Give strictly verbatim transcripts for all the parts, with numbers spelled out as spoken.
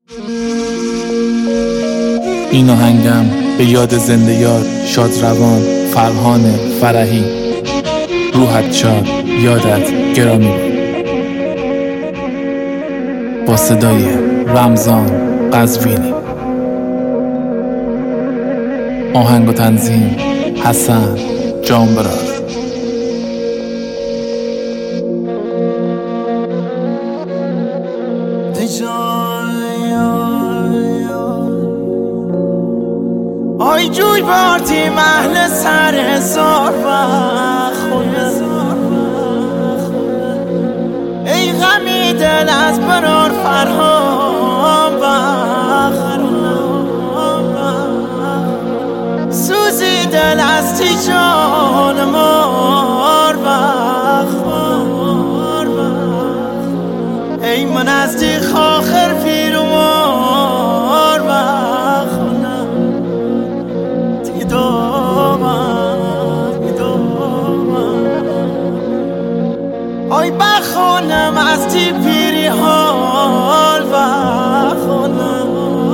این آهنگم به یاد زنده یاد شادروان فرهان فرحی، روحت شاد، یادت گرامی بود. با صدای رمضان قزوینی. آهنگ و تنظیم حسن جانبرار. آی جوی بارتی محل سر زار و خونه، ای غمی دل از برار فرهام و سوزی دل از تی جان مار و ای من از تی خاخر پیر و مار و آی بخونم از تی پیری حال و خونم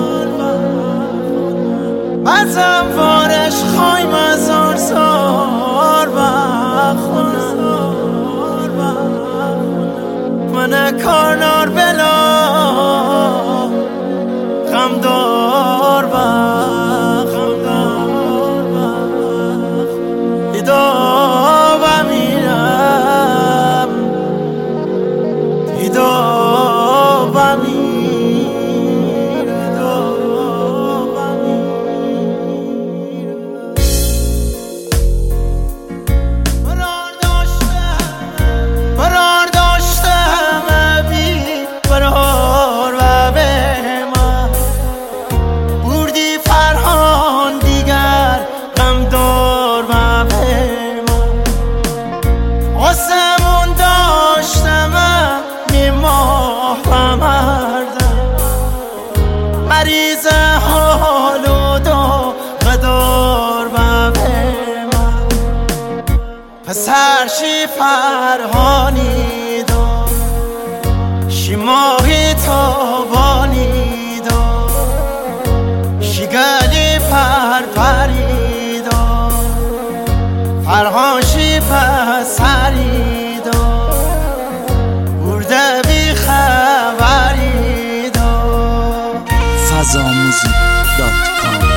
بزم وارش خوایم از آن سار و خونم من کارنار بلا غمدار و مریض حال و دا قدار و به من پسر شی فرهانی دا شی ماهی تابانی دا شی گلی پر پری دا فرهان شی پسری دا برده بی خبری فضا موزیک دات کام.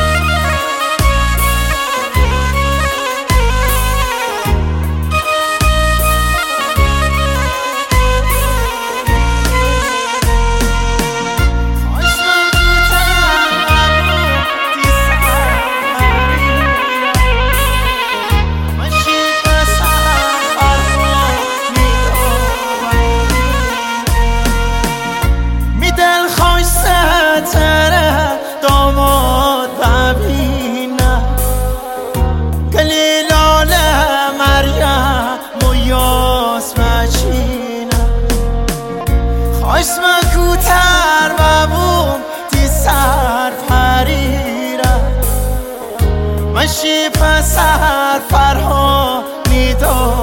داماد ببینم گلیلال مریم و یاس مچینم خواست مکوتر و بوم تی سر پریرم مشی پسر فرهانی دا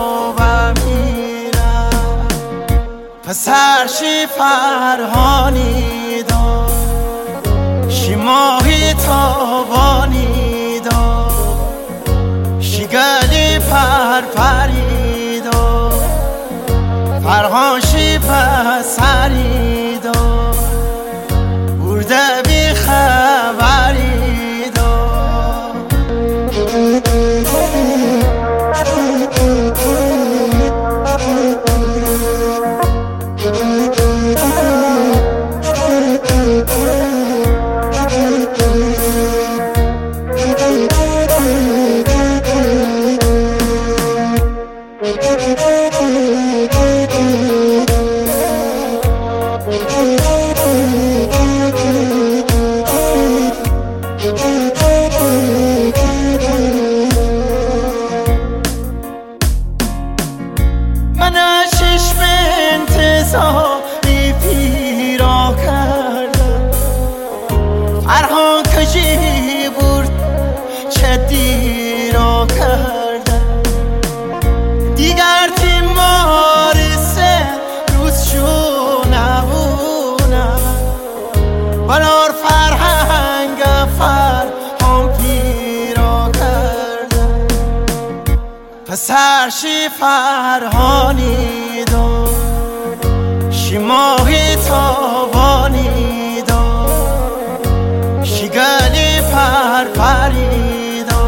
بمیرم پسر شی فرهانی دا شی ماهی تابانی دا شی گلی پر پری دا فرهان شی پسری دا برده بی خبری دا من چشم انتظاری پیرا کردم فرهان کجی برد چه دیرا کردم دیگر تیمار سه روز شو نبونم برای سرشی فرهانی دو شی ماهی تابانی دو شی گلی پرپری دو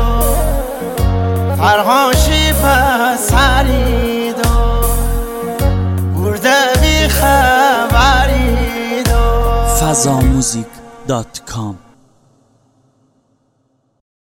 فرهاشی پسری دو برده بی خبری دو فضاموزیک دات کام